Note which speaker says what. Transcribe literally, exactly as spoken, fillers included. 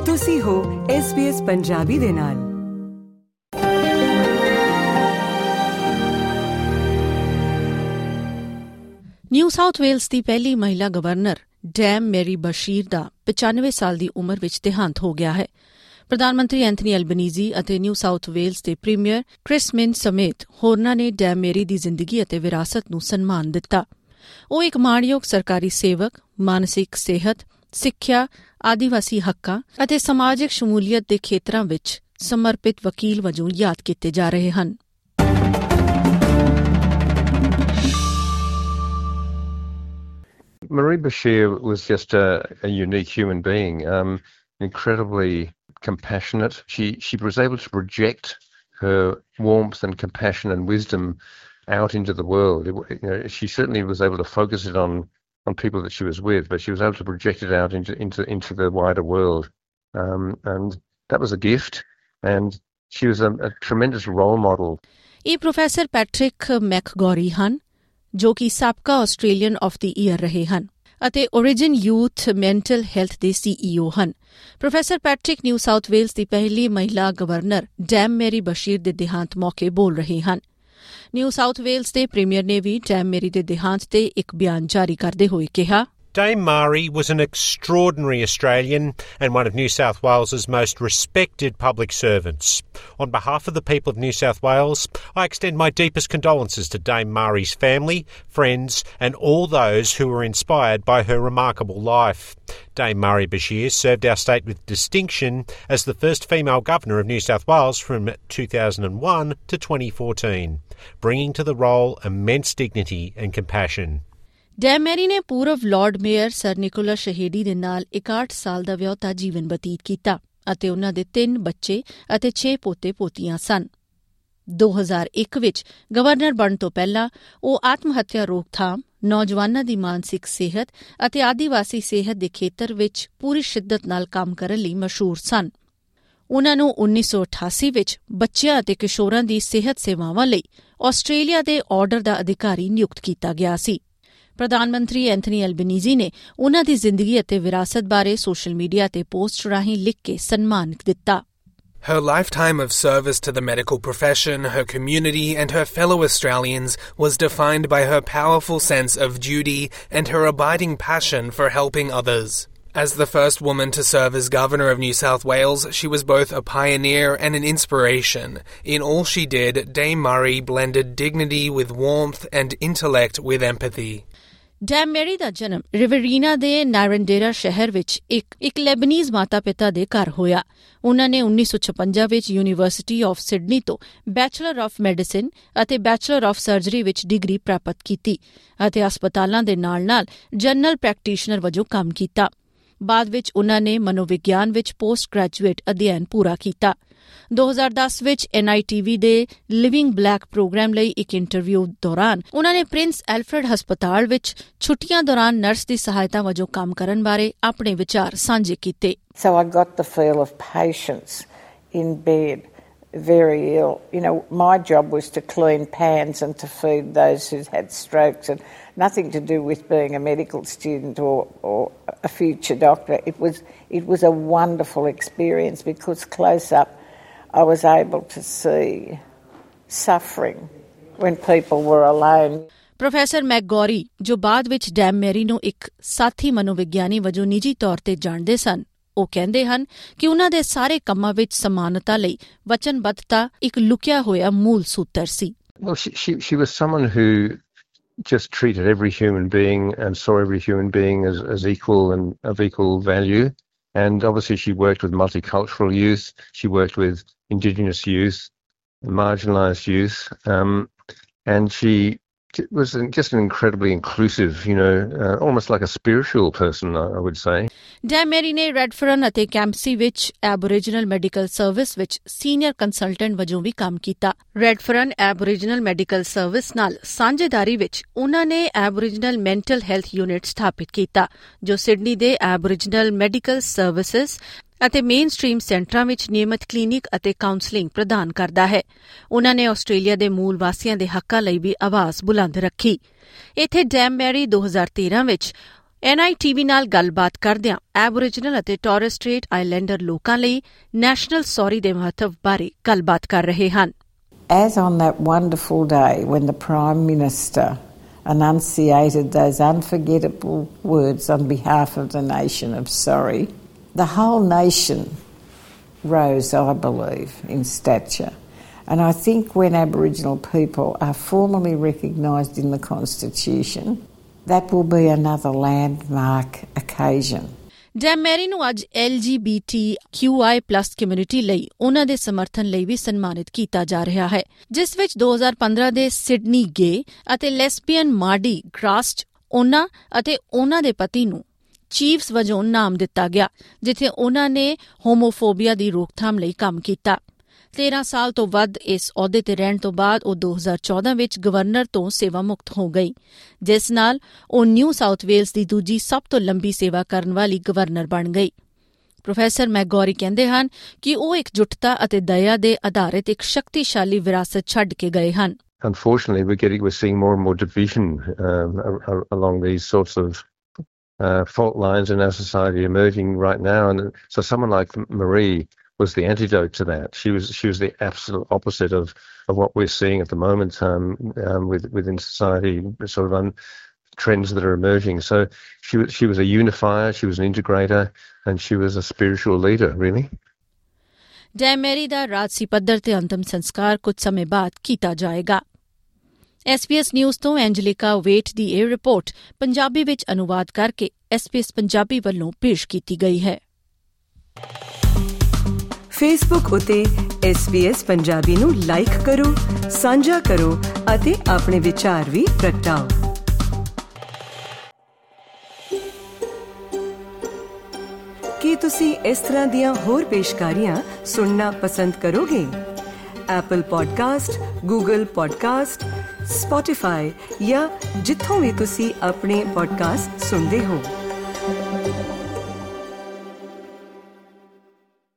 Speaker 1: ਤੁਸੀਂ ਹੋ S B S Punjabi ਦੇ ਨਾਲ।
Speaker 2: ਨਿਊ ਸਾਊਥ ਵੇਲਸ ਦੀ ਪਹਿਲੀ ਮਹਿਲਾ ਗਵਰਨਰ ਡੈਮ ਮੈਰੀ ਬਸ਼ੀਰ ਦਾ ਪਚਾਨਵੇਂ ਸਾਲ ਦੀ ਉਮਰ ਵਿੱਚ ਦੇਹਾਂਤ ਹੋ ਗਿਆ ਹੈ। ਪ੍ਰਧਾਨ ਮੰਤਰੀ ਐਂਥਨੀ ਐਲਬਨੀਜ਼ੀ ਅਤੇ ਨਿਊ ਸਾਊਥ ਵੇਲਸ ਦੇ ਪ੍ਰੀਮੀਅਰ ਕ੍ਰਿਸ ਮਿਨਸ ਸਮੇਤ ਹੋਰਨਾਂ ਨੇ ਡੈਮ ਮੈਰੀ ਦੀ ਜ਼ਿੰਦਗੀ ਅਤੇ ਵਿਰਾਸਤ ਨੂੰ ਸਨਮਾਨ ਦਿੱਤਾ। ਉਹ ਇੱਕ ਮਾਣਯੋਗ ਸਰਕਾਰੀ ਸੇਵਕ, ਮਾਨਸਿਕ ਸਿਹਤ, ਸਿੱਖਿਆ, ਆਦੀਵਾਸੀ ਹੱਕਾਂ ਅਤੇ ਸਮਾਜਿਕ ਸ਼ਮੂਲੀਅਤ ਦੇ ਖੇਤਰਾਂ ਵਿੱਚ ਸਮਰਪਿਤ ਵਕੀਲ ਵਜੋਂ ਯਾਦ ਕੀਤੇ ਜਾ ਰਹੇ ਹਨ।
Speaker 3: Marie Bashir was just a, a unique human being, um, incredibly compassionate. She she was able to project her warmth and compassion and wisdom out into the world. It, you know, she certainly was able to focus it on on people that she was with, but she was able to project it out into into into the wider world, um, and that was a gift. And she was a, a tremendous role model.
Speaker 2: ਇਹ professor Patrick McGorry ਹਨ, ਜੋ ਕਿ ਸਾਬਕਾ Australian of the year ਰਹੇ ਹਨ ਅਤੇ ਓਰੀਜਿਨ youth mental health ਦੇ ਸੀ E O ਹਨ। Professor Patrick New South Wales ਦੀ ਪਹਿਲੀ ਮਹਿਲਾ ਗਵਰਨਰ ਡੈਮ ਮੈਰੀ ਬਸ਼ੀਰ ਦੇ ਦੇਹਾਂਤ ਮੌਕੇ ਬੋਲ ਰਹੇ ਹਨ। ਨਿਊ ਸਾਊਥ ਵੇਲਸ ਦੇ ਪ੍ਰੀਮੀਅਰ ਨੇ ਵੀ ਡੈਮ ਮੈਰੀ ਦੇ ਦੇਹਾਂਤ ਤੇ ਇੱਕ ਬਿਆਨ ਜਾਰੀ ਕਰਦੇ ਹੋਏ ਕਿਹਾ,
Speaker 4: Dame Marie was an extraordinary Australian and one of New South Wales's most respected public servants. On behalf of the people of New South Wales, I extend my deepest condolences to Dame Marie's family, friends and all those who were inspired by her remarkable life. Dame Marie Bashir served our state with distinction as the first female governor of New South Wales from two thousand one to twenty fourteen, bringing to the role immense dignity and compassion.
Speaker 2: Dame Mary ਨੇ ਪੂਰਵ lord mayor sir Nicholas Shehadie ਦੇ ਨਾਲ ਇਕਾਹਠ ਸਾਲ ਦਾ ਵਿਆਹੁਤਾ ਜੀਵਨ ਬਤੀਤ ਕੀਤਾ ਅਤੇ ਉਨ੍ਹਾਂ ਦੇ ਤਿੰਨ ਬੱਚੇ ਅਤੇ ਛੇ ਪੋਤੇ ਪੋਤੀਆਂ ਸਨ। ਦੋ ਹਜ਼ਾਰ ਇੱਕ ਵਿੱਚ ਗਵਰਨਰ ਬਣਨ ਤੋਂ ਪਹਿਲਾਂ ਉਹ ਆਤਮ ਹੱਤਿਆ ਰੋਕਥਾਮ, ਨੌਜਵਾਨਾਂ ਦੀ ਮਾਨਸਿਕ ਸਿਹਤ ਅਤੇ ਆਦੀਵਾਸੀ ਸਿਹਤ ਦੇ ਖੇਤਰ ਵਿੱਚ ਪੂਰੀ ਸ਼ਿੱਦਤ ਨਾਲ ਕੰਮ ਕਰਨ ਲਈ ਮਸ਼ਹੂਰ ਸਨ। ਉਨ੍ਹਾਂ ਨੂੰ ਉੱਨੀ ਸੌ ਅਠਾਸੀ ਵਿੱਚ ਬੱਚਿਆਂ ਅਤੇ ਕਿਸ਼ੋਰਾਂ ਦੀ ਸਿਹਤ ਸੇਵਾਵਾਂ ਲਈ ਆਸਟ੍ਰੇਲੀਆ ਦੇ ਆਰਡਰ ਦਾ ਅਧਿਕਾਰੀ ਨਿਯੁਕਤ ਕੀਤਾ ਗਿਆ ਸੀ। ਪ੍ਰਧਾਨ ਮੰਤਰੀ ਐਂਥਨੀ ਐਲਬਨੀਜ਼ੀ ਨੇ ਉਨ੍ਹਾਂ ਦੀ ਜ਼ਿੰਦਗੀ ਅਤੇ ਵਿਰਾਸਤ ਬਾਰੇ ਸੋਸ਼ਲ ਮੀਡੀਆ ਤੇ ਪੋਸਟ ਰਾਹੀਂ ਲਿਖ ਕੇ ਸਨਮਾਨ ਦਿੱਤਾ।
Speaker 5: Her lifetime of service to the medical profession, her community and her fellow Australians was defined by her powerful sense of duty and her abiding passion for helping others. As the first woman to serve as Governor of New South Wales, she was both a pioneer and an inspiration. In all she did, Dame Marie blended dignity with warmth and intellect with empathy.
Speaker 2: Dame Mary ਦਾ ਜਨਮ Riverina ਦੇ ਨਾਰੰਡੇਰਾ ਸ਼ਹਿਰ ਵਿੱਚ ਇੱਕ ਇੱਕ Lebanese ਮਾਤਾ-ਪਿਤਾ ਦੇ ਘਰ ਹੋਇਆ। ਉਨ੍ਹਾਂ ਨੇ ਉੱਨੀ ਸੌ ਛਪੰਜਾ ਵਿੱਚ ਯੂਨੀਵਰਸਿਟੀ ਆਫ ਸਿਡਨੀ ਤੋਂ ਬੈਚਲਰ ਆਫ ਮੈਡੀਸਿਨ ਅਤੇ ਬੈਚਲਰ ਆਫ ਸਰਜਰੀ ਵਿੱਚ ਡਿਗਰੀ ਪ੍ਰਾਪਤ ਕੀਤੀ ਅਤੇ ਹਸਪਤਾਲਾਂ ਦੇ ਨਾਲ-ਨਾਲ ਜਨਰਲ ਪ੍ਰੈਕਟੀਸ਼ਨਰ ਵਜੋਂ ਕੰਮ ਕੀਤਾ। ਬਾਅਦ ਵਿੱਚ ਉਨ੍ਹਾਂ ਨੇ ਮਨੋਵਿਗਿਆਨ ਵਿੱਚ ਪੋਸਟ ਗ੍ਰੈਜੂਏਟ ਅਧਿਐਨ ਪੂਰਾ ਕੀਤਾ। ਦੋ ਹਜ਼ਾਰ ਦਸ ਵਿੱਚ ਐਨ ਆਈ ਟੀ ਵੀ ਦੇ ਲਿਵਿੰਗ ਬਲੈਕ ਪ੍ਰੋਗਰਾਮ ਲਈ ਇੱਕ ਇੰਟਰਵਿਊ ਦੌਰਾਨ ਉਨ੍ਹਾਂ ਨੇ ਪ੍ਰਿੰਸ ਐਲਫਰਡ ਹਸਪਤਾਲ ਵਿੱਚ ਛੁੱਟੀਆਂ ਦੌਰਾਨ ਨਰਸ ਦੀ ਸਹਾਇਤਾ ਵਜੋਂ ਕੰਮ ਕਰਨ ਬਾਰੇ ਆਪਣੇ ਵਿਚਾਰ ਸਾਂਝੇ ਕੀਤੇ।
Speaker 6: So I got the feel of patience in bed, very ill. You know, my job was to clean pans and to feed those who had strokes, and nothing to do with being a medical student or, or a future doctor. It was, it was a wonderful experience because close up I was able to see suffering when people were alone.
Speaker 2: Professor McGorry, ਜੋ ਬਾਅਦ ਵਿੱਚ dam Mary ਨੂੰ ਇੱਕ ਸਾਥੀ ਮਨੋਵਿਗਿਆਨੀ ਵਜੋਂ ਨਿੱਜੀ ਤੌਰ ਤੇ ਜਾਣਦੇ ਸਨ, ਉਹ ਕਹਿੰਦੇ ਹਨ ਕਿ ਉਨ੍ਹਾਂ ਦੇ ਸਾਰੇ ਕੰਮਾਂ ਵਿੱਚ ਸਮਾਨਤਾ ਲਈ ਵਚਨਬੱਧਤਾ ਇੱਕ ਲੁਕਿਆ ਹੋਇਆ ਮੂਲ ਸੂਤਰ ਸੀ।
Speaker 3: Well, she, she, she was someone who just treated every human being and saw every human being as, as equal and of equal value. And obviously she worked with multicultural youth. She worked with Indigenous youth, marginalised youth. Um, and she was just an incredibly inclusive, you know, uh, almost like a spiritual person, I would say.
Speaker 2: Dame Mary ਨੇ Redfern ਅਤੇ Campsie ਵਿੱਚ Aboriginal medical service ਵਿੱਚ senior consultant ਵਜੋਂ ਵੀ ਕੰਮ ਕੀਤਾ। ਰੈਡਫਰਨ Aboriginal medical service ਨਾਲ ਸਾਂਝੇਦਾਰੀ ਵਿੱਚ ਉਨ੍ਹਾਂ ਨੇ ਐਬੋਰੀਜਨਲ ਮੈਂਟਲ ਹੈਲਥ ਯੂਨਿਟ ਸਥਾਪਿਤ ਕੀਤਾ, ਜੋ ਸਿਡਨੀ ਦੇ ਐਬੋਰੀਜਨਲ ਮੈਡੀਕਲ ਸਰਵਿਸਿਜ਼ ਅਤੇ ਮੇਨ ਸਟ੍ਰੀਮ ਸੈਂਟਰਾਂ ਵਿੱਚ ਨਿਯਮਿਤ ਕਲੀਨਿਕ ਅਤੇ ਕਾਉਂਸਲਿੰਗ ਪ੍ਰਦਾਨ ਕਰਦਾ ਹੈ। ਉਨ੍ਹਾਂ ਨੇ ਆਸਟ੍ਰੇਲੀਆ ਦੇ ਮੂਲ ਵਾਸੀਆਂ ਦੇ ਹੱਕਾਂ ਲਈ ਵੀ ਆਵਾਜ਼ ਬੁਲੰਦ ਰੱਖੀ। ਇੱਥੇ ਡੈਮ ਮੈਰੀ ਦੋ ਹਜ਼ਾਰ ਤੇਰਾਂ ਵਿੱਚ ਐਨ ਆਈ ਟੀ ਵੀ ਨਾਲ ਗੱਲਬਾਤ ਕਰਦਿਆਂ ਐਬੋਰੀਜਨਲ ਅਤੇ ਟੋਰਸ ਸਟ੍ਰੇਟ ਆਈਲੈਂਡਰ ਲੋਕਾਂ ਲਈ ਨੈਸ਼ਨਲ ਸੌਰੀ ਦੇ ਮਹੱਤਵ ਬਾਰੇ ਗੱਲਬਾਤ ਕਰ ਰਹੇ ਹਨ।
Speaker 6: As on that wonderful day when the Prime Minister enunciated those unforgettable words on behalf of the nation of sorry, the whole nation rose, I believe, in stature. And I think when Aboriginal people are formally recognised in the Constitution, that will be another landmark occasion.
Speaker 2: Dame Mary ਨੂੰ ਅੱਜ L G B T Q I plus community ਲਈ ਉਨ੍ਹਾਂ ਦੇ ਸਮਰਥਨ ਲਈ ਵੀ ਸਨਮਾਨਿਤ ਕੀਤਾ ਜਾ ਰਿਹਾ ਹੈ, ਜਿਸ ਵਿੱਚ ਦੋ ਹਜ਼ਾਰ ਪੰਦਰਾਂ ਦੇ ਸਿਡਨੀ ਗੇ ਅਤੇ ਲੈਸਬੀਅਨ ਮਾਰਡੀ ਗ੍ਰਾਸ 'ਚ ਉਨ੍ਹਾਂ ਅਤੇ ਉਨ੍ਹਾਂ ਦੇ ਪਤੀ ਨੂੰ ਚੀਫਸ ਵਜੋਂ ਨਾਮ ਦਿੱਤਾ ਗਿਆ, ਜਿੱਥੇ ਉਨ੍ਹਾਂ ਨੇ ਹੋਮੋਫੋਬੀਆ ਦੀ ਰੋਕਥਾਮ ਲਈ ਕੰਮ ਕੀਤਾ। ਤੇਰਾਂ ਸਾਲ ਤੋਂ ਵੱਧ ਇਸ ਅਹੁਦੇ ਤੇ ਰਹਿਣ ਤੋਂ ਬਾਅਦ ਉਹ ਦੋ ਹਜ਼ਾਰ ਚੌਦਾਂ ਵਿੱਚ ਗਵਰਨਰ ਤੋਂ ਸੇਵਾ ਮੁਕਤ ਹੋ ਗਈ, ਜਿਸ ਨਾਲ ਉਹ ਨਿਊ ਸਾਊਥ ਵੇਲਸ ਦੀ ਦੂਜੀ ਸਭ ਤੋਂ ਲੰਬੀ ਸੇਵਾ ਕਰਨ ਵਾਲੀ ਗਵਰਨਰ ਬਣ ਗਈ। ਪ੍ਰੋਫੈਸਰ ਮੈਕਗੌਰੀ ਕਹਿੰਦੇ ਹਨ ਕਿ ਉਹ ਇਕਜੁੱਟਤਾ ਅਤੇ ਦਇਆ ਦੇ ਆਧਾਰਿਤ ਇੱਕ ਸ਼ਕਤੀਸ਼ਾਲੀ ਵਿਰਾਸਤ ਛੱਡ ਕੇ ਗਏ ਹਨ।
Speaker 3: Unfortunately, we're getting we're seeing more and more division um, along these sorts of uh, fault lines in our society emerging right now, and so someone like Marie was the antidote to that. She was she was the absolute opposite of, of what we're seeing at the moment um, um, with, within society, sort of un, trends that are emerging. So she was she was a unifier, she was an integrator, and she was a spiritual leader, really.
Speaker 2: Dame Mary ਦਾ ਰਾਜਸੀ ਪੱਧਰ ਤੇ ਅੰਤਮ ਸੰਸਕਾਰ ਕੁਝ ਸਮੇਂ ਬਾਅਦ ਕੀਤਾ ਜਾਏਗਾ। ਐਸ ਬੀ ਐਸ ਨਿਊਜ਼ ਤੋਂ ਐਂਜਲਿਕਾ ਵੇਟ ਦੀ ਇਹ ਰਿਪੋਰਟ ਪੰਜਾਬੀ ਵਿੱਚ ਅਨੁਵਾਦ ਕਰਕੇ ਐਸ ਬੀ ਐਸ ਪੰਜਾਬੀ ਵੱਲੋਂ ਪੇਸ਼ ਕੀਤੀ ਗਈ ਹੈ।
Speaker 1: ਫੇਸਬੁੱਕ ਉਤੇ ਐਸ ਬੀ ਐਸ ਪੰਜਾਬੀ ਨੂੰ ਲਾਈਕ ਕਰੋ, ਸਾਂਝਾ ਕਰੋ ਅਤੇ ਆਪਣੇ ਵਿਚਾਰ ਵੀ ਪ੍ਰਗਟਾਓ। ਕੀ ਤੁਸੀਂ ਇਸ ਤਰ੍ਹਾਂ ਦੀਆਂ ਹੋਰ ਪੇਸ਼ਕਾਰੀਆਂ ਸੁਣਨਾ ਪਸੰਦ ਕਰੋਗੇ? Apple podcast, Google podcast, Spotify ਜਾਂ ਜਿੱਥੋਂ ਵੀ ਤੁਸੀਂ ਆਪਣੇ ਪੋਡਕਾਸਟ ਸੁਣਦੇ ਹੋ।